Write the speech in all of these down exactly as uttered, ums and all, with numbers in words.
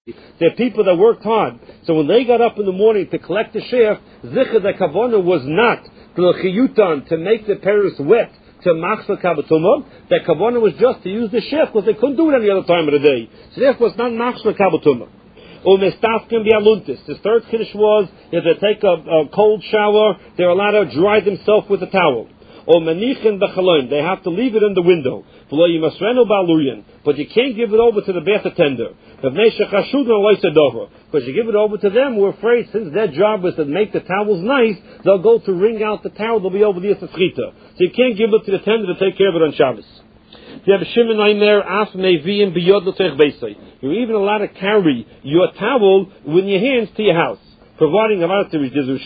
They're people that worked hard. So when they got up in the morning to collect the sheaf, Zichah the Kavanah was not to make the Paris wet to Machzor Kabbatumah. The Kavanah was just to use the sheaf because they couldn't do it any other time of the day. So therefore it's not Machzor Kabbatumah. The third Kiddush was if they take a, a cold shower, they're allowed to dry themselves with a towel. Or manichin b'chaloim, they have to leave it in the window. But you can't give it over to the bath attender. Because you give it over to them, we're afraid since their job is to make the towels nice, they'll go to wring out the towel, they'll be over the Yitzchita. So you can't give it to the attender to take care of it on Shabbos. You're even allowed to carry your towel with your hands to your house, providing a lot of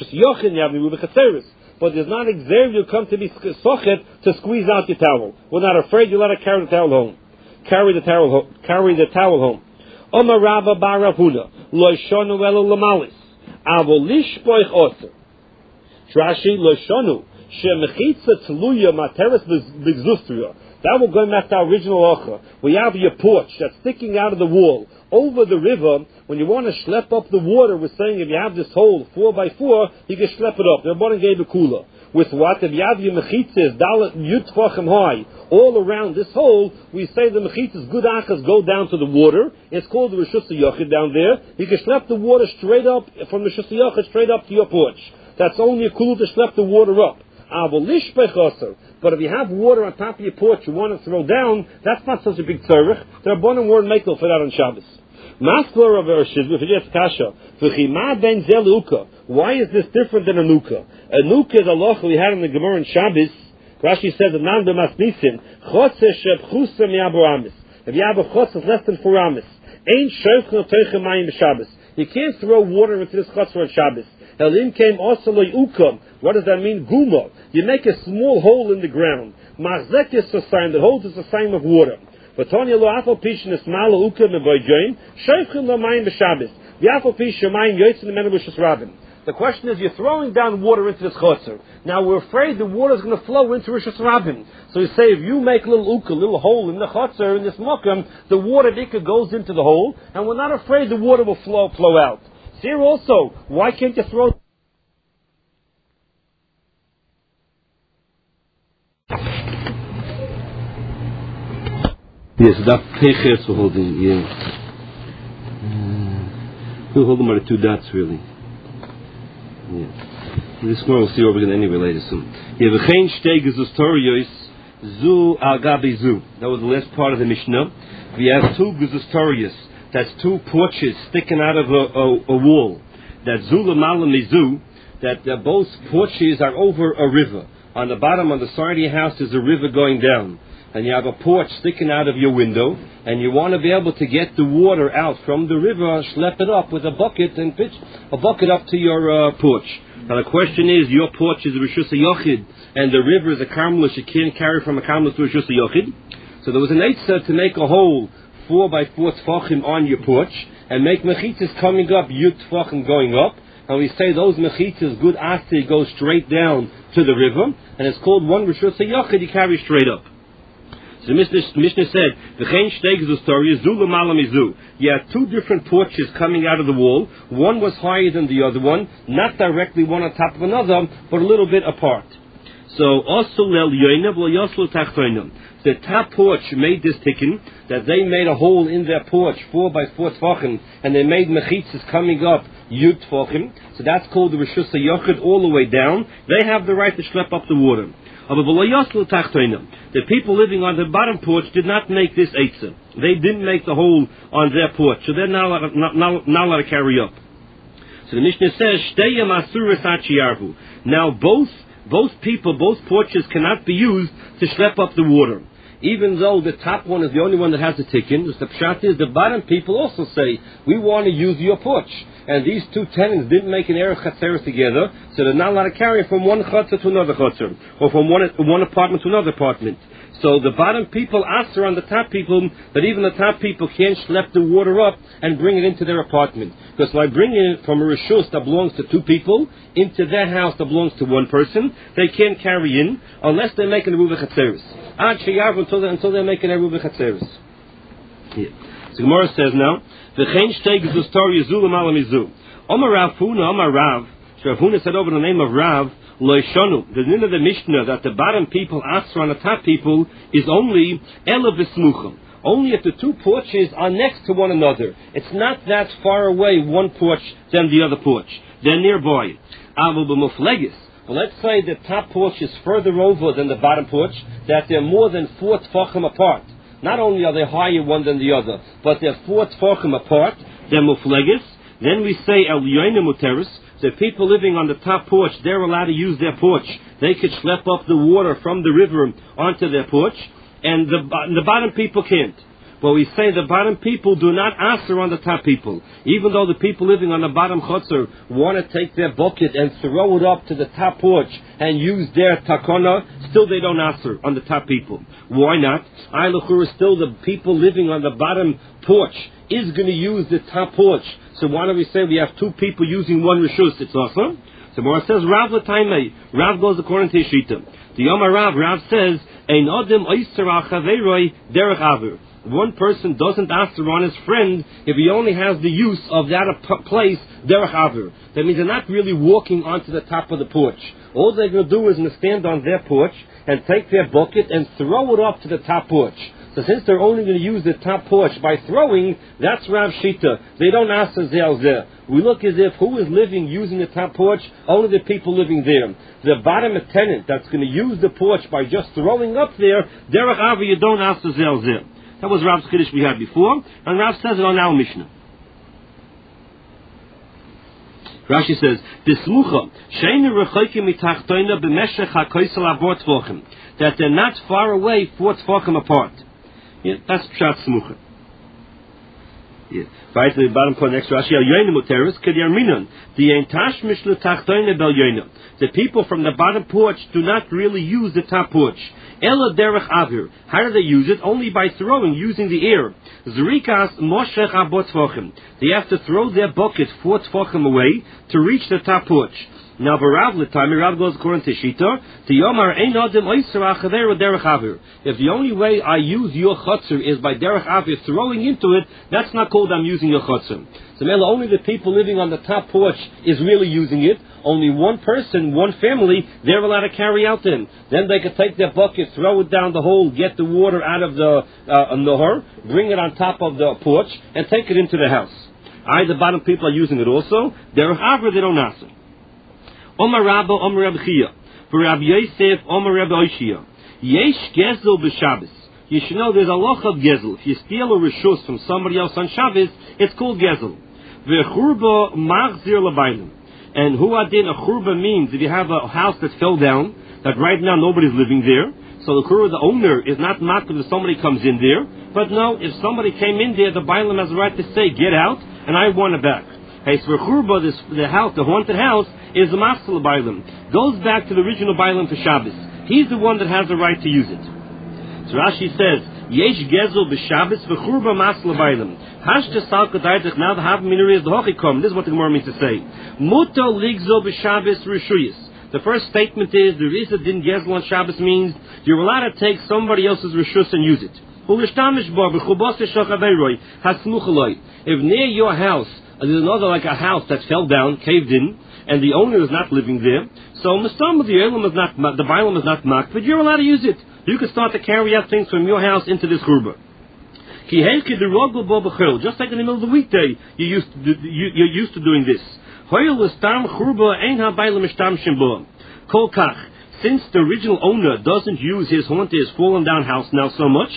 but there's not exam you'll come to be sochet to squeeze out your towel. We're not afraid you'll let her carry the towel home. Carry the towel home. Carry the towel home. Omar Rabba bar Ravuna lo shonu elo lamalis avo lishpoich oser. Rashi lo shonu shemechitza tluya materes b'gzustria. That will go back to our original ochra. We have your porch that's sticking out of the wall over the river. When you want to schlep up the water, we're saying if you have this hole four by four, you can schlep it up. The Rabbanan gave a cooler. With what? If you have your mechitzas dalet yud tvachim high all around this hole, we say the mechitzas good achas go down to the water. It's called the Rishus HaYachid down there. You can schlep the water straight up from the Rishus HaYachid straight up to your porch. That's only a cooler to schlep the water up. But if you have water on top of your porch you want to throw down, that's not such a big tzarech. The Rabbanan weren't makel for that on Shabbos. Maskler of Ershis, we forget Kasha. Why is this different than a nuka? A nuka is a loch we had in the Gemara in Shabbos. Rashi says that nan b'masnisin chotzer shebchusa mi'abu amis. If you have a chotzer less than four amis, ain't shofchen teichen mayim b'Shabbos. You can't throw water into this chotzer on Shabbos. Elim came also loyukam. What does that mean? Guma. You make a small hole in the ground. Machzek is a sign that holds is a sign of water. But Tanya lo afal pishin is malo ukam mevoyjoin. Shofchen lo mayim b'Shabbos. The afal pishin mayim yotzin emenu b'shus rabin. The question is, you're throwing down water into this chotzer. Now we're afraid the water is going to flow into Rishus Rabin. So you say, if you make a little uka, a little hole in the chotzer, in this mokum, the water ikka goes into the hole, and we're not afraid the water will flow flow out. So here also, why can't you throw... Yes, that peches we're holding, yeah. Uh, we'll hold them by the two dots, really. Yeah. This one we'll see over again anyway later soon. Yeah, v'chein shtei gezustorios zu al gabi zu. That was the last part of the Mishnah. We have two gezustorios. That's two porches sticking out of a, a, a wall. That zu l'mala mizu. That uh, both porches are over a river. On the bottom, on the side of your house, there's a river going down. And you have a porch sticking out of your window, and you want to be able to get the water out from the river, schlep it up with a bucket and pitch a bucket up to your uh, porch. Now the question is, your porch is a Rishus HaYachid, and the river is a Karmelis, you can't carry from a Karmelis to a Rishus HaYachid. So there was an eitzah to make a hole four by four tfachim on your porch, and make mechitzas coming up, yud tfachim going up, and we say those mechitzas, good asti, go straight down to the river, and it's called one Rishus HaYachid, you carry straight up. So the Mishnah, Mishnah said, "V'chein shtei gezustorios zu l'mala mizu." You had two different porches coming out of the wall. One was higher than the other one, not directly one on top of another, but a little bit apart. So also lel yoinav lo yoslu tachtoinam. The top porch made this tikkun that they made a hole in their porch four by four tfachim, and they made mechitzas coming up yud tfachim. So that's called the Rishus HaYachid all the way down. They have the right to schlep up the water. The people living on the bottom porch did not make this eitzah. They didn't make the hole on their porch, so they're not allowed, not, not, not allowed to carry up. So the Mishnah says, now both both people, both porches cannot be used to schlep up the water. Even though the top one is the only one that has a tikkun, the pshat is the bottom people also say, we want to use your porch. And these two tenants didn't make an erev chatzeres together, so they're not allowed to carry from one chatzer to another chatzer, or from one, one apartment to another apartment. So the bottom people answer on the top people that even the top people can't schlep the water up and bring it into their apartment. Because by bringing it from a rishus that belongs to two people into their house that belongs to one person, they can't carry in unless they're making a eruv chatzeres. Ad sheyav until until they're making a eruv chatzeres. Yeah. So The Gemara says now, V'chein shtei gezus Torah yizul l'mala mizu. Omar Rav Huna, Omar Rav, Rav Huna said over the name of Rav, Lo Shonu, the name of the Mishnah that the bottom people answer on the top people is only Ela v'smuchim. Only if the two porches are next to one another. It's not that far away, one porch than the other porch. They're nearby. Aval b'muflegis. But let's say the top porch is further over than the bottom porch, that they're more than four tfachim apart. Not only are they higher one than the other, but they're four tfachim apart. They're muflegis. Then we say El Yoina Muteris. The people living on the top porch, they're allowed to use their porch. They could schlep up the water from the river onto their porch. And the, the bottom people can't. But we say the bottom people do not answer on the top people. Even though the people living on the bottom chutzner want to take their bucket and throw it up to the top porch and use their takona, still they don't answer on the top people. Why not? Aylachur, still the people living on the bottom porch is going to use the top porch. So why don't we say we have two people using one rishus? It's awesome. So Mora says, Rav l'taimei. Rav goes according to Yeshita. The Yomar Rav, Rav says, Ein Odem Oyster al Chaveiroi Derech Avir. One person doesn't answer on his friend if he only has the use of that place, Derech Avir. That means they're not really walking onto the top of the porch. All they're going to do is going to stand on their porch and take their bucket and throw it up to the top porch. So since they're only going to use the top porch by throwing, that's Rav Shita. They don't ask the Zel Zeh. We look as if who is living using the top porch? Only the people living there. The bottom tenant that's going to use the porch by just throwing up there, Derech Avir, you don't ask the Zel Zeh. That was Rav's Kiddush we had before, and Rav says it on our Mishnah. Rashi says, "Bismucha sheinu rechokim mitachtoina b'meshech hakoisel avot tvachim," that they're not far away, four tvachim apart. Yeah, that's pshat smucha. Yeah. Right to the bottom part next Rashi, al yoina muteris k'diarminon the entash mishlu tachtoina bel yoina. The people from the bottom porch do not really use the top porch. Ela derech avir. How do they use it? Only by throwing, using the air. Zrikas moshech abot tvachim. They have to throw their bucket four tvachim away to reach the top porch. Now, Barav l'tami, Rav goes according to Shita, the Yomar ein adam oyser al chaveiro derech avir. If the only way I use your chutzner is by derech avir, throwing into it, that's not called I'm using your chutzner. So, only the people living on the top porch is really using it. Only one person, one family, they're allowed to carry out them. Then they could take their bucket, throw it down the hole, get the water out of the uh, nahar, bring it on top of the porch, and take it into the house. I, the bottom people are using it also. Derech avir, they don't answer. Omar Rabba, Omar Rabbi Chia, for Rabbi Yosef, Omar Rabbi Oshia. Yesh gezel b'Shabbos. You should know there's a loch of gezel. If you steal a rishus from somebody else on Shabbos, it's called gezel. V'churba machzir l'baylim. And hu adin a churba means if you have a house that fell down, that right now nobody's living there, so the churba, the owner, is not maktiv if somebody comes in there. But no, if somebody came in there, the baylim has the right to say, get out, and I want it back. Hey, so churba, this the house, the haunted house, is the machzir l'baylim. Goes back to the original baylim for Shabbos. He's the one that has the right to use it. So Rashi says, Yesh gezel b'Shabbos v'churba machzir l'baylim. Hashta salka daitach, now the half minori is the hochikom. This is what the Gemara means to say. Muto ligzo b'Shabbos rishuyis. The first statement is, there is a din gezel on Shabbos means, you're allowed to take somebody else's rishus and use it. If near your house, there's another like a house that fell down, caved in, and the owner is not living there, so Mustam, the Elam is not, the Bailam is not marked, but you're allowed to use it. You can start to carry out things from your house into this churba. Just like in the middle of the weekday, you used to do, you, you're used to doing this. Since the original owner doesn't use his haunted, his fallen down house now so much,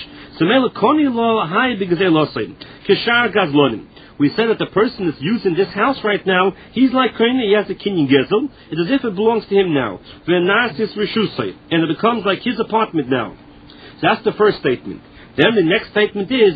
we said that the person that's using this house right now, he's like Koine, he has a kinyan gezel. It's as if it belongs to him now. And it becomes like his apartment now. So that's the first statement. Then the next statement is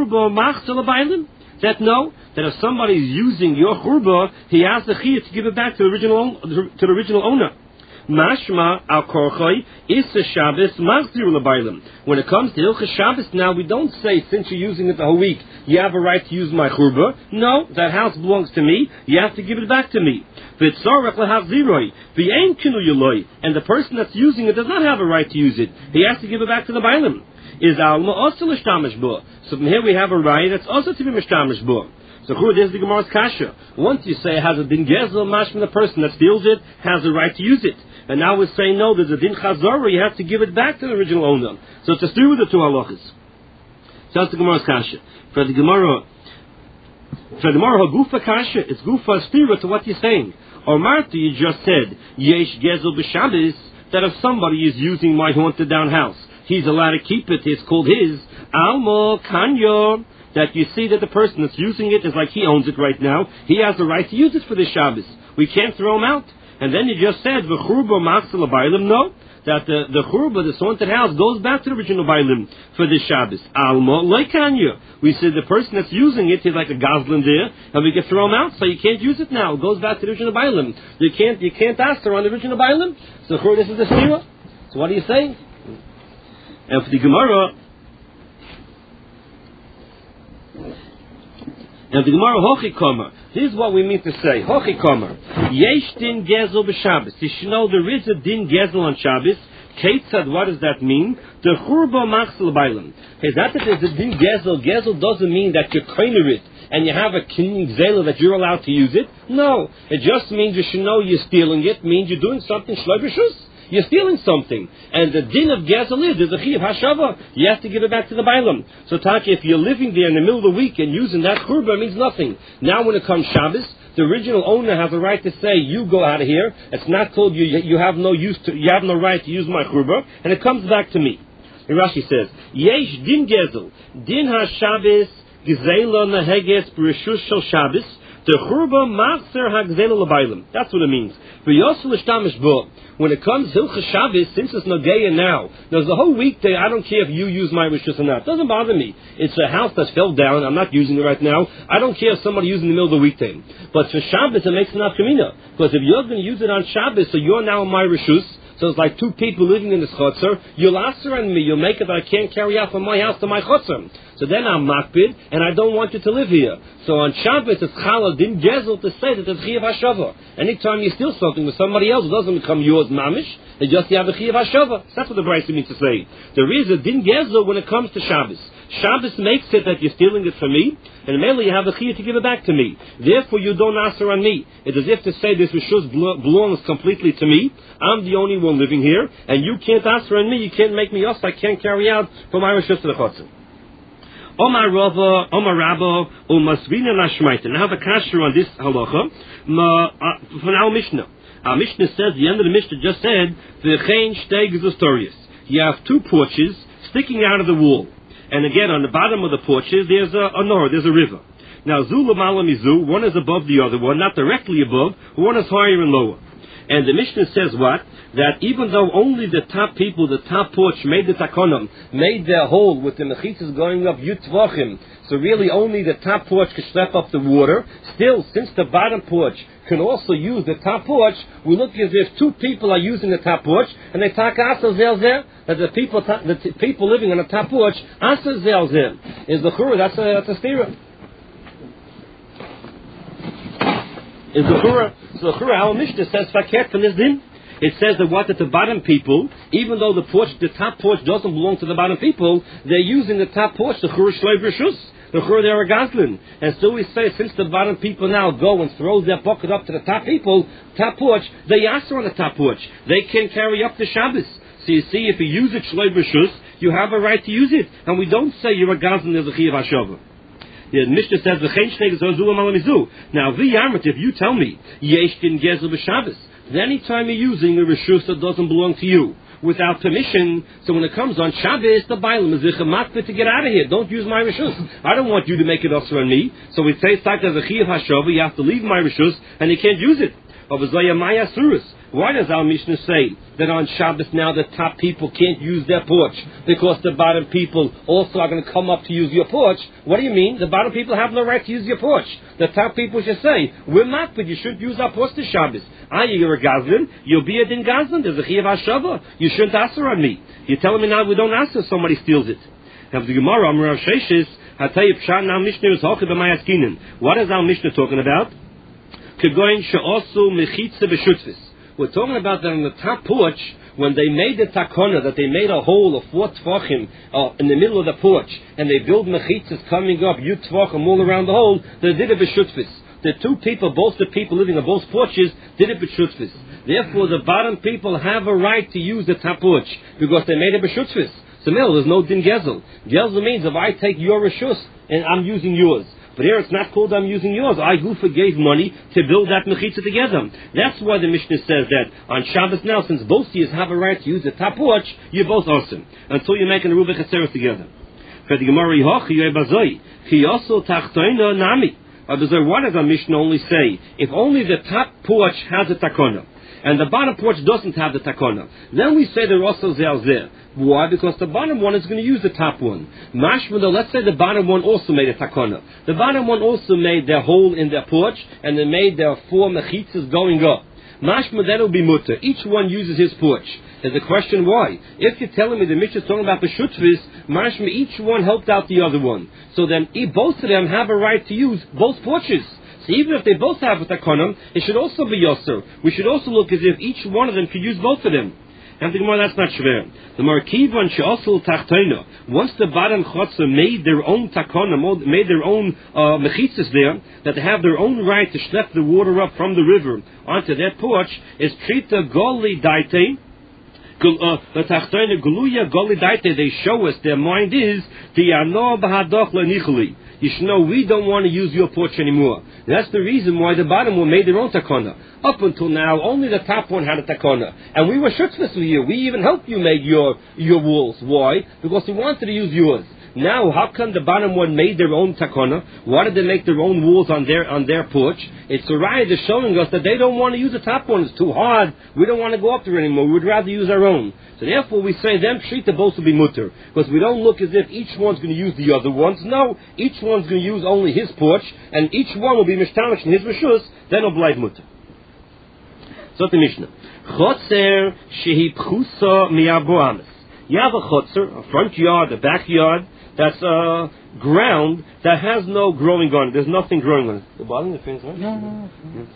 that no, that if somebody is using your churba, he has the chiyah to give it back to the original to the original owner. Mashma al korchoi is the Shabbos machzir l'baylim. When it comes to Hilchas Shabbos, now we don't say since you're using it the whole week, you have a right to use my churba. No, that house belongs to me. You have to give it back to me. V'tzorach lehavziroi v'ein kinu yeloi, and the person that's using it does not have a right to use it. He has to give it back to the baylim. is alma also l'shtamish bo. So from here we have a right that's also to be mishtamish bo. So there's the Gemara's kasha. Once you say has a din gezel, mashma, the person that steals it has a right to use it. And now we're saying no, there's a din chazara, you have to give it back to the original owner. So it's a steal with the two halachas. So that's the Gemara's kasha. For the Gemara, for the Gemara, gufa kasha, it's gufa stira to what you're saying. Or Marta, you just said, yesh gezel b'Shabbos, that if somebody is using my haunted down house, he's allowed to keep it, it's called his. Almo kanyo, that you see that the person that's using it is like he owns it right now. He has the right to use it for this Shabbos. We can't throw him out. And then you just said, v'churba machzal bailim, no, that the, the churba, the haunted house, goes back to the original bailim for this Shabbos. Almo loikanya. We said the person that's using it is like a goslin there, and we can throw him out, so you can't use it now. It goes back to the original bailim. You can't, you can't ask her on the original bailim. So this is the stira. So what are you saying? And for the Gemara, and the Gemara hochi komer. This is what we mean to say. Hochi komer. Yesh din gezel b'Shabbos. You should know there is a din gezel on Shabbos. Ketzad, what does that mean? The churba machzal bailim. Is that that there's a din gezel? Gezel doesn't mean that you're koiner it and you have a king zela that you're allowed to use it. No, it just means you should know you're stealing it. Means you're doing something shleibishus. You're stealing something. And the din of gezel is, there's a chiyuv hashava. You have to give it back to the bailam. So Taki, if you're living there in the middle of the week and using that churba, it means nothing. Now when it comes Shabbos, the original owner has a right to say, you go out of here. It's not called you, you have no use to, you have no right to use my churba, and it comes back to me. And Rashi says, yesh din gezel, din ha-Shabbos, gezela neheges b'rishus shel Shabbos, the churba machzer ha-gezela l'bailam. That's what it means. V'yosu l'shtamish bo. When it comes Hilchas Shabbos, since it's Nageya now, there's the whole weekday, I don't care if you use my rishus or not. It doesn't bother me. It's a house that's fell down. I'm not using it right now. I don't care if somebody uses it in the middle of the weekday. But for Shabbos, it makes an afkamina. Because if you're going to use it on Shabbos, so you're now in my rishus, so it's like two people living in this chutzner, you'll answer on me, you'll make it that I can't carry out from my house to my chutzner. So then I'm makbid, and I don't want you to live here. So on Shabbos, it's chalal din gezel to say that it's chiyuv hashava. Anytime you steal something with somebody else, it doesn't become yours mamish, it just you have a chiyuv hashava. That's what the Brisa means to say. There is a din gezel when it comes to Shabbos. Shabbos makes it that you're stealing it from me, and mainly you have a chiyuv to give it back to me. Therefore, you don't answer on me. It's as if to say this rishus belongs completely to me. I'm the only one living here, and you can't answer on me. You can't make me us. I can't carry out from my rishus to the chutzner. Omar Rava, Omar Rabba, Umasvina Nashmaita. Now the kasher on this halacha ma, uh, from our Mishnah. Our Mishnah says, the end of the Mishnah just said, V'chein shtei gesostorius. You have two porches sticking out of the wall. And again, on the bottom of the porches, there's a, a nor, there's a river. Now, Zula Malamizu, one is above the other one, not directly above, one is higher and lower. And the Mishnah says what? That even though only the top people, the top porch, made the takonim, made their hole with the mechitzas going up yutvachim, so really only the top porch could step up the water, still, since the bottom porch can also use the top porch, we look as if two people are using the top porch, and they talk asazel there, that the people, the t- people living on the top porch, asazel there. Is the chura, that's a, that's a stira. Is the chura. So the Chura, our Mishnah says faket from this din. It says that what that the bottom people, even though the porch, the top porch doesn't belong to the bottom people, they're using the top porch, the Chura Shleiv Rishus, the Chura they're a Goslin. And so we say, since the bottom people now go and throw their bucket up to the top people, top porch, they answer on the top porch. They can carry up the Shabbos. So you see, if you use it Shleiv Rishus, you have a right to use it. And we don't say you're a Goslin, there's a Chiyuv HaShavah. The Mishnah says the Chen Shnei Gezol Zula Malamizu. Now, v'yamrit, if you tell me yesh din gezel b'Shabbos, then anytime you're using a rishus that doesn't belong to you without permission, so when it comes on Shabbos, the bailam is a to get out of here. Don't use my rishus. I don't want you to make it usher on me. So we say it's like as a chiyuv hashava, you have to leave my rishus and you can't use it. Of Maya Surus. Why does our Mishnah say that on Shabbos now the top people can't use their porch because the bottom people also are going to come up to use your porch? What do you mean? The bottom people have no right to use your porch. The top people should say, we're not, but you should use our porch this Shabbos. Ah, you're a Gazlin, you'll be a din Gazlin, there's a Chiyuv HaShavah. You shouldn't answer on me. You're telling me now we don't answer if somebody steals it. Now the Gemara, Amar Rav Sheshis, Hatay Pshan, now Mishnah is Hochid B'Mayaskinin. What is our Mishnah talking about? Kegoin she'osu mechitze b'shutfis. We're talking about that on the top porch, when they made the takana, that they made a hole of four tefachim uh, in the middle of the porch, and they build mechitzas coming up, you tefachim all around the hole, they did it b'shutfis. The two people, both the people living on both porches, did it b'shutfis. Therefore, the bottom people have a right to use the top porch, because they made it b'shutfis. So now, there's no din gezel. Gezel means if I take your reshus, and I'm using yours. But here it's not called I'm using yours. I Gufa gave money to build that mechitza together. That's why the Mishnah says that on Shabbos now, since both of you have a right to use the top porch, you're both awesome. Until you're making a Rubik Haseres together. For the Gemara, Nami. What does the Mishnah only say? If only the top porch has a takona, and the bottom porch doesn't have the takona, then we say they're also there. Why? Because the bottom one is going to use the top one. Mashma, let's say the bottom one also made a takona. The bottom one also made their hole in their porch, and they made their four mechitzas going up. Mashma, that'll be mutter. Each one uses his porch. There's a question why. If you're telling me the Mishnah is talking about the shutvis, mashma, each one helped out the other one. So then both of them have a right to use both porches. So even if they both have a takona, it should also be yosser. We should also look as if each one of them could use both of them. And the Gemara, that's not shver. The Markivan she'asul tachtoina. Once the bottom chotzer made their own takona, made their own uh, mechitzas there, that they have their own right to schlep the water up from the river onto that porch, is trita goli daite. The tachtoina gluya goli daite. They show us their mind is the ano b'hadoch lenichli. You should know we don't want to use your porch anymore. That's the reason why the bottom one made their own takona. Up until now, only the top one had a takona. And we were shutzvus with you. We even helped you make your, your walls. Why? Because we wanted to use yours. Now, how come the bottom one made their own takona? Why did they make their own walls on their on their porch? It's a riot is showing us that they don't want to use the top one. It's too hard. We don't want to go up there anymore. We would rather use our own. So therefore, we say them treat the both to be mutter, because we don't look as if each one's going to use the other ones. No, each one's going to use only his porch, and each one will be mishtamish in his reshus. Then it'll be mutter. So the Mishnah, chotzer shehi pchusa mi'aboamis. You have a chotzer, a front yard, a backyard. That's a ground that has no growing on it. There's nothing growing on it. The bottom of the fingers, right? No, no, no.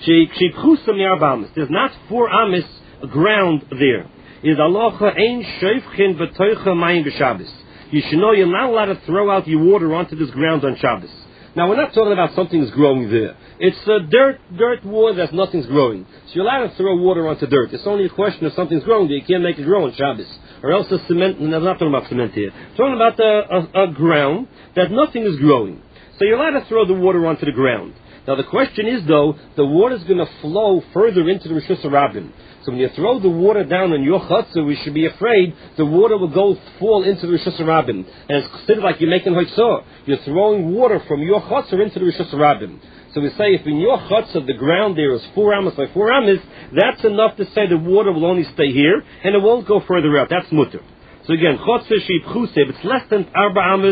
There's not four amis ground there. Is alocha ein sheifchin v'toicha mayim b'Shabbos. You should know you're not allowed to throw out your water onto this ground on Shabbos. Now we're not talking about something's growing there. It's uh, dirt, dirt water that nothing's growing. So you're allowed to throw water onto dirt. It's only a question of something's growing. You can't make it grow on Shabbos. Or else the cement, no, I'm not talking about cement here. I'm talking about a, a, a ground that nothing is growing. So you're allowed to throw the water onto the ground. Now the question is though, the water is going to flow further into the Rishus HaRabim. So when you throw the water down on your chutzah, we should be afraid the water will go fall into the Rishus HaRabim. And it's considered like you're making hoitzah. You're throwing water from your chutzah into the Rishus HaRabim. So we say if in your chutzah the ground there is four amas by four amas, that's enough to say the water will only stay here and it won't go further out. That's mutter. So again, chutzah sheep chuse, if it's less than arba amas,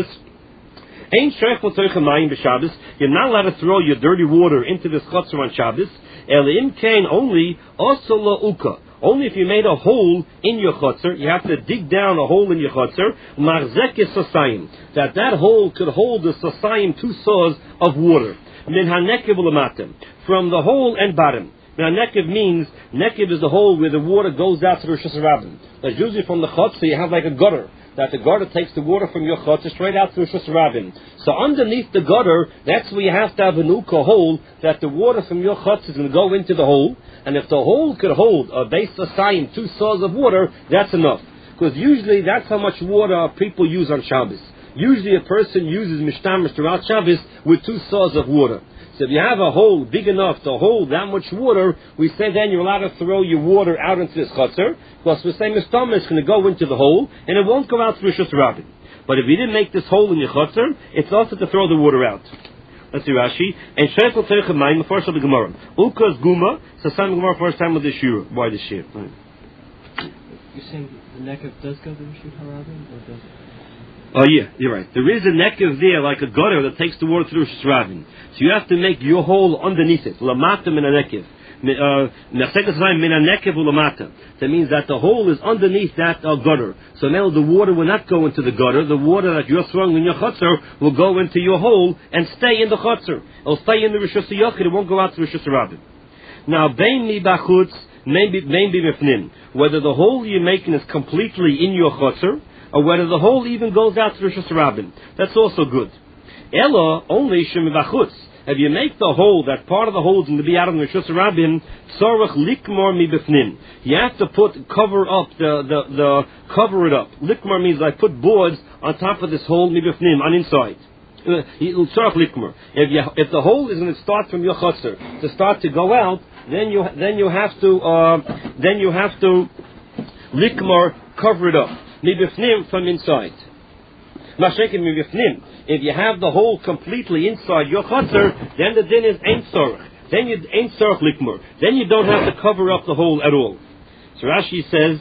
ain't sheich l'toicha mayim b'Shabbos. You're not allowed to throw your dirty water into this chutzah on Shabbos. El im kain only also la'uka. Only if you made a hole in your chutzah, you have to dig down a hole in your chutzah, marzekes sasayim, that that hole could hold the sasayim, two saws of water. Min hanekev ulamatim, from the hole and bottom. Now nekev means, nekev is the hole where the water goes out to the Rishus HaRabim. That's usually from the chutzah you have like a gutter, that the gutter takes the water from your chutzah straight out to the Rishus HaRabim. So underneath the gutter, that's where you have to have an uka hole, that the water from your chutzah is going to go into the hole, and if the hole could hold a base asayim, two saws of water, that's enough. Because usually that's how much water people use on Shabbos. Usually a person uses mishtamish throughout Shabbos with two saws of water. So if you have a hole big enough to hold that much water, we say then you're allowed to throw your water out into this chutzah, because we say mishtamish is going to go into the hole, and it won't go out to Rishus HaRabim. But if you didn't make this hole in your chutzah, it's also to throw the water out. Let's see Rashi. And Sheikhel Teicha Mayim, the first of the Gemara. Ukas Guma, so some Gemara first time with the Shira. Why the Shira? You're saying the nekev does go to Rishus HaRabim, or does it? Oh yeah, you're right. There is a nekev there, like a gutter that takes the water through Rishus HaRabim. So you have to make your hole underneath it. Lamata min a nekev. That means that the hole is underneath that uh, gutter. So now the water will not go into the gutter. The water that you're throwing in your chutzah will go into your hole and stay in the chutzah. It'll stay in the Rishus HaYachid. It won't go out to Rishus HaRabim. Now, bein mi bachutz maybe maybe bifnim. Whether the hole you're making is completely in your chotzer, or whether the hole even goes out to Rosh Hashanah. That's also good. Ella only shemivachutz. If you make the hole, that part of the hole is going to be out of the Rosh Hashanah, tzorach likmor mibifnim. You have to put cover up the the the cover it up. Likmor means I put boards on top of this hole mibifnim on inside. Tzorach likmor. If you if the hole is going to start from your chotzer to start to go out, then you then you have to uh, then you have to likmor cover it up mibifnim from inside. Mashekin mibifnim. If you have the hole completely inside your chotzer, then the din is ein tzorach. Then you ein tzorach likmor. Then you don't have to cover up the hole at all. So Rashi says,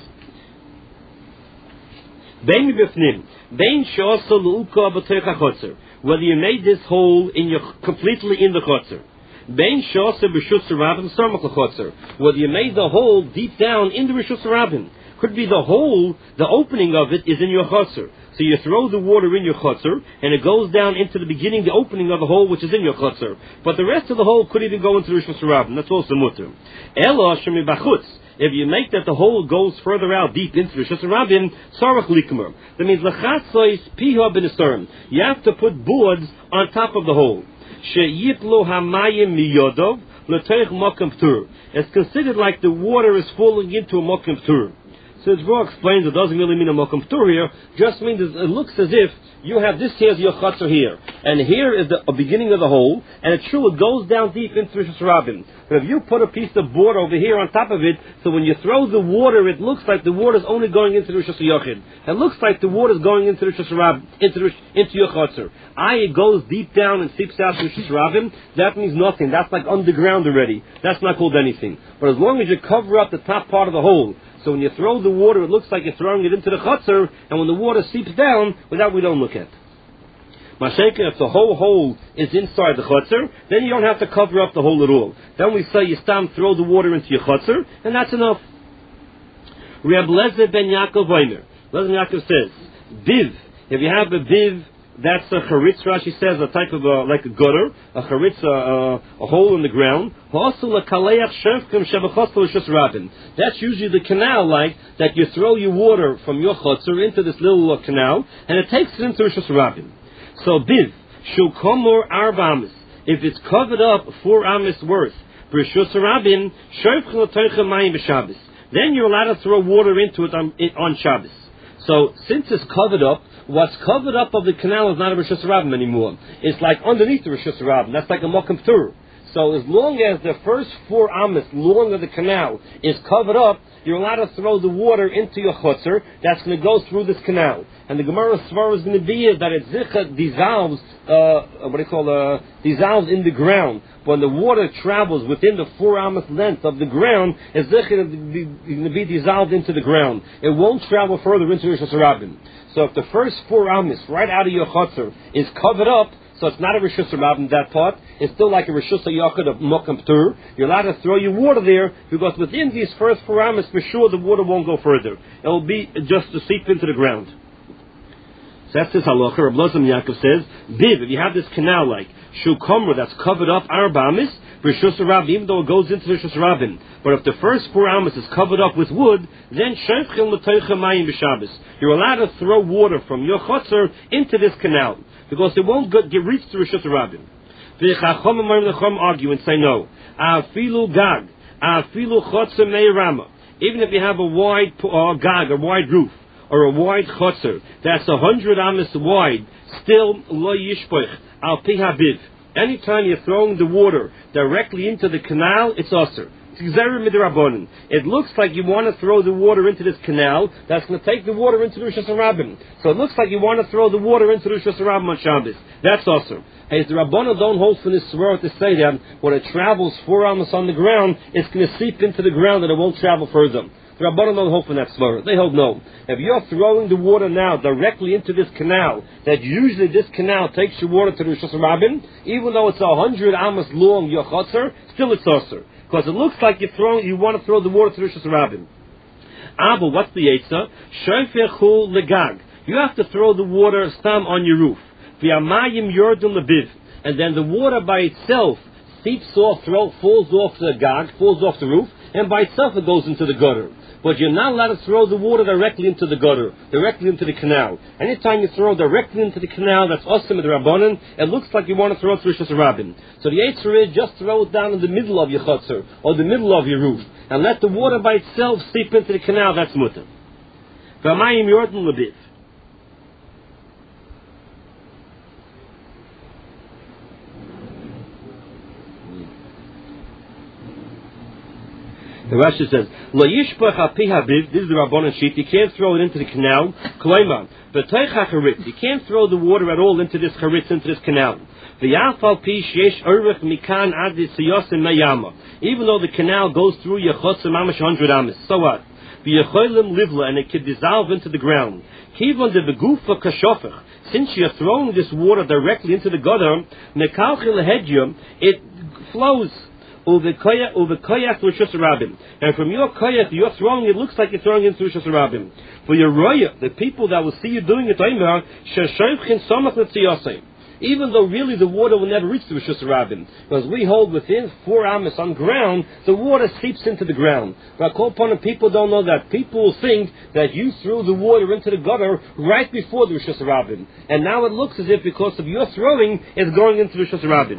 bein mibifnim, bein she'asa l'uka b'teich chotzer. Whether you made this hole in your completely in the chotzer, bein she'asa b'shus rabin samach l'chotzer. Whether you made the hole deep down in the rishus rabin, could be the hole, the opening of it is in your chotzer. So you throw the water in your chotzer, and it goes down into the beginning, the opening of the hole, which is in your chotzer. But the rest of the hole could even go into the Rishus Rabin. That's also mutter. Ela shemi bachutz. If you make that the hole goes further out, deep into the Rishus Rabin, sarach likmer. That means lachatzois piha b'nesarim. You have to put boards on top of the hole. Sheyiplo hamayim miyodov l'teich mokem ptur. It's considered like the water is falling into a mokem ptur. So the Tzvah explains it doesn't really mean a mokum ptur here, just means it looks as if you have this here as your chotzer here, and here is the beginning of the hole, and it's true it goes down deep into Rosh Hashanah. But if you put a piece of board over here on top of it, so when you throw the water, it looks like the water is only going into the Rosh Hashanah. It looks like the water is going into Rosh Hashanah, into into your chotzer. I it goes deep down and seeps out to Rosh Hashanah. That means nothing. That's like underground already. That's not called anything. But as long as you cover up the top part of the hole, so when you throw the water, it looks like you're throwing it into the chotzer, and when the water seeps down, well, that we don't look at. Mashayka, if the whole hole is inside the chotzer, then you don't have to cover up the hole at all. Then we say you stam throw the water into your chotzer, and that's enough. Reb Lezer ben Yaakov Weimer. Lezer ben Yaakov says, biv, if you have a biv, that's a charitz, Rashi says, a type of a, like a gutter, a charitz, a, a, a hole in the ground. That's usually the canal, like, that you throw your water from your chotzer into this little uh, canal, and it takes it into Rosh Hashanah. So, biv, shukomor arba amis, if it's covered up four amis worth, Rosh Hashanah, then you're allowed to throw water into it on, it, on Shabbos. So, since it's covered up, what's covered up of the canal is not a Rosh Hashanah anymore. It's like underneath the Rosh Hashanah. That's like a mokum ptur. So as long as the first four amas long of the canal is covered up, you're allowed to throw the water into your chotzer. That's going to go through this canal. And the Gemara Svar is going to be that it zicha dissolves, uh, what do you call, uh, dissolves in the ground. When the water travels within the four amas length of the ground, it's going to be dissolved into the ground. It won't travel further into Rosh Hashanah. So if the first four amas right out of your chotzer is covered up, so it's not a Rosh Hashanah in that part, it's still like a Rosh Hashanah of mokum ptur. You're allowed to throw your water there, because within these first four amas, for sure the water won't go further. It will be just to seep into the ground. So that's this halacha. Reb Lezer ben Yaakov says, Biv, if you have this canal like Shukomra that's covered up arba amis, Rosh Hashanah, even though it goes into Rosh Hashanah, but if the first four amas is covered up with wood, then sheichel l'toicha mayim b'Shabbos. You're allowed to throw water from your chotzer into this canal, because it won't get, get reached to Rosh Hashanah. The Chacham argue and say no. Afilu gag, afilu chotzer meirama. Even if you have a wide uh, gag, a wide roof, or a wide chotzer that's a hundred amas wide, still lo yishpoich al pi habiv. Anytime you're throwing the water directly into the canal, it's usher. It looks like you want to throw the water into this canal that's going to take the water into the Rosh Hashanah. So it looks like you want to throw the water into the Rosh Hashanah on Shabbos. That's usher. As the Rabbanon don't hold for this swear to say that when it travels four amas on the ground, it's going to seep into the ground and it won't travel further. The Rabbanon don't hold for that swear. They hold no. If you're throwing the water now directly into this canal, that usually this canal takes your water to the Rosh Hashanah, even though it's a hundred amas long, your chotzer, still it's usher. Because it looks like you're throwing, you want to throw the water to Rosh Hashanah. Abel, what's the Eitzah? Shofechul legag. You have to throw the water stam on your roof. V'amayim yordun lebiv. And then the water by itself seeps off, throw, falls off the gag, falls off the roof, and by itself it goes into the gutter. But you're not allowed to throw the water directly into the gutter, directly into the canal. Anytime you throw directly into the canal, that's awesome with the Rabbanan. It looks like you want to throw it through Rishus Rabbim. So the answer is just throw it down in the middle of your chutzner or the middle of your roof, and let the water by itself seep into the canal. That's mutter. V'amayim yordan lebiv. The Rashi says, "Lo yishpach al pi habiv." This is the Rabbanan sheet. You can't throw it into the canal. Kloima, v'toich hacharitz. You can't throw the water at all into this charitz, into this canal. V'yaf al pi sheyesh orich mikan ad siyosim mayama. Even though the canal goes through your chutzner mamash hundred amis, so what? V'yecholim livla, and it can dissolve into the ground. Kivon de begufa kashofach. Since you're throwing this water directly into the gutter, mekalchil hediyum, it flows. And from your koyach, you're throwing, it looks like you're throwing into Rishus Rabbim. For your roya, the people that will see you doing it, even though really the water will never reach the Rishus Rabbim, because we hold within four amas on ground, the water seeps into the ground. But people don't know that. People will think that you threw the water into the gutter right before the Rishus Rabbim, and now it looks as if because of your throwing, it's going into the Rishus Rabbim.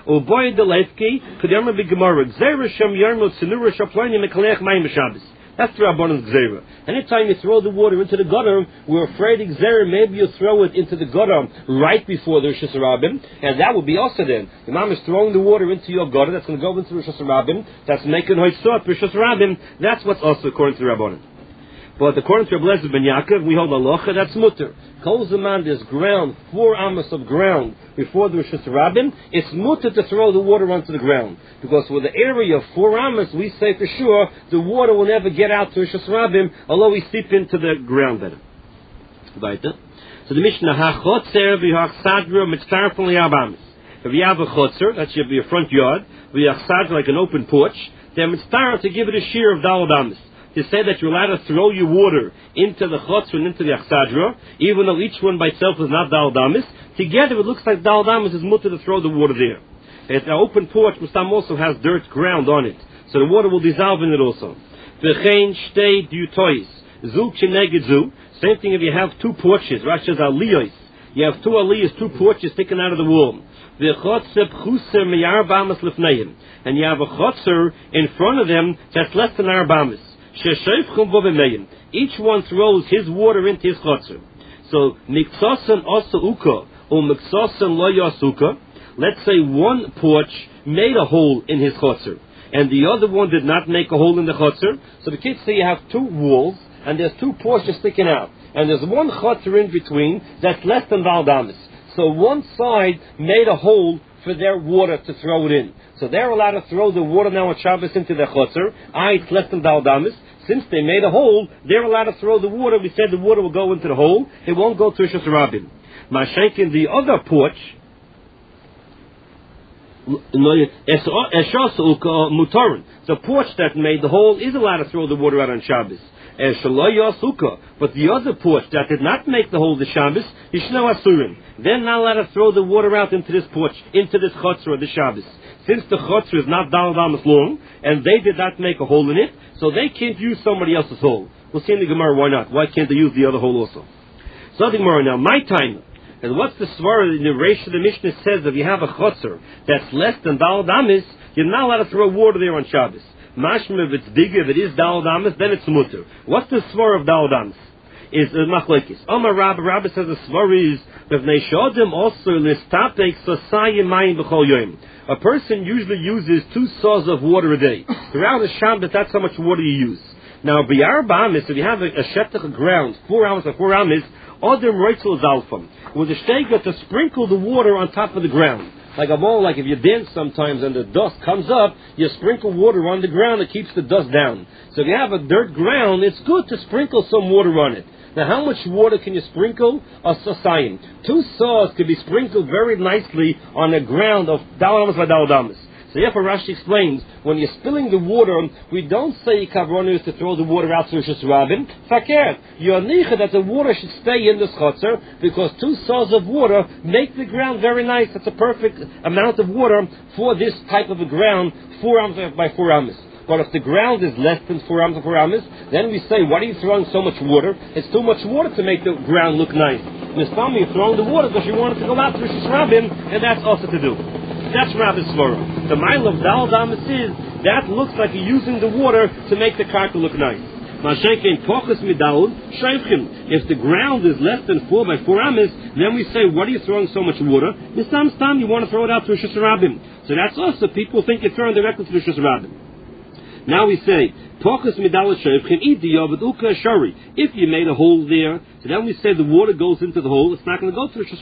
That's the Rabbanan's Gzeira. Anytime you throw the water into the gutter, we're afraid Gzeira, maybe you throw it into the gutter right before the Rishus Rabbim, and that would be also then. The Imam is throwing the water into your gutter, that's going to go into Rishus Rabbim, that's making Hoysot, Rishus Rabbim, that's what's also according to the Rabbanan. But according to Rabbi Eliezer ben Yaakov, we hold halacha, that's mutter. Kol zaman, there's ground, four amas of ground before the Rishus Rabbim, it's mutter to throw the water onto the ground. Because with the area of four amas, we say for sure, the water will never get out to Rishus Rabbim, although we seep into the ground better. Weiter. So the Mishnah, ha-chotzer v'ha-chsadra mitzarfon li'abamis. If you have a chotzer, that should be a front yard, v'ha-chsadra, like an open porch, then mitzarfon to give it a shear of dal damis. To say that you're allowed to throw your water into the chotzer and into the achsadra, even though each one by itself is not dal damis, together it looks like dal damis is mutter to throw the water there. It's an open porch, Mustam also has dirt ground on it, so the water will dissolve in it also. V'chein shtei dutois, zu k'neged zu. Same thing if you have two porches, Rashi says aliyos. You have two aliyos, two porches sticking out of the wall. V'chotzer pchuser miyarba amas lefneim, and you have a chotzer in front of them that's less than arba amas. Each one throws his water into his chotzer. So miksosan also uka or miksosan lo yasuka. Let's say one porch made a hole in his chotzer, and the other one did not make a hole in the chotzer. So the kids say you have two walls, and there's two porches sticking out, and there's one chotzer in between that's less than dal damis. So one side made a hole for their water to throw it in. So they're allowed to throw the water now on Shabbos into their chotzer. Ah, it's less than dal damis. Since they made a hole, they're allowed to throw the water. We said the water will go into the hole. It won't go to Rishus Rabbim. Mashenk in the other porch, the porch that made the hole is allowed to throw the water out on Shabbos. But the other porch that did not make the hole the Shabbos, Yishno Asurim. They're not allowed to throw the water out into this porch, into this chotzer or the Shabbos. Since the chotzer is not dal damas long, and they did not make a hole in it, so they can't use somebody else's hole. We'll see in the Gemara why not. Why can't they use the other hole also? So the Gemara now, my time. And what's the svara in the Reish of the Mishnah says if you have a chotzer that's less than dal damas, you're not allowed to throw water there on Shabbos. Mashma, if it's bigger, if it is dal damas, then it's mutter. What's the svara of dal damas? Is uh, machlekes. Omar Rabba, Rabba says the svara is that neishodim also listapek sosayim mayim b'chol yoyim. A person usually uses two saws of water a day. Throughout the Shabbos, that's how much water you use. Now, b'yarba amis, if you have a, a shetach of ground, four amis or four amis, odem roitzel zalfam, with a shtega to sprinkle the water on top of the ground. Like a ball, like if you dance sometimes and the dust comes up, you sprinkle water on the ground, it keeps the dust down. So if you have a dirt ground, it's good to sprinkle some water on it. Now, how much water can you sprinkle? A sasayim. Two saws can be sprinkled very nicely on a ground of daladamas by daladamas. So therefore Rashi explains, when you're spilling the water, we don't say kavronu is to throw the water out to Rishus Rabbim. Fakir, you're nicha that the water should stay in the chotzer, because two saws of water make the ground very nice. That's a perfect amount of water for this type of a ground, four amas by four amas. But if the ground is less than four amas or four amas, then we say, why are you throwing so much water? It's too much water to make the ground look nice. Mistama, you're throwing the water because you want it to go out to Rosh Hashanah, and that's also to do. That's Rabbi's Svara. The mile of Dal Damas is, that looks like you're using the water to make the karka look nice. If the ground is less than four by four amas, then we say, what are you throwing so much water? Mistam stam, you want to throw it out to Rosh Hashanah. So that's also, people think you're throwing directly to Rosh Hashanah. Now we say, if you made a hole there, so then we say the water goes into the hole, it's not going to go to Rosh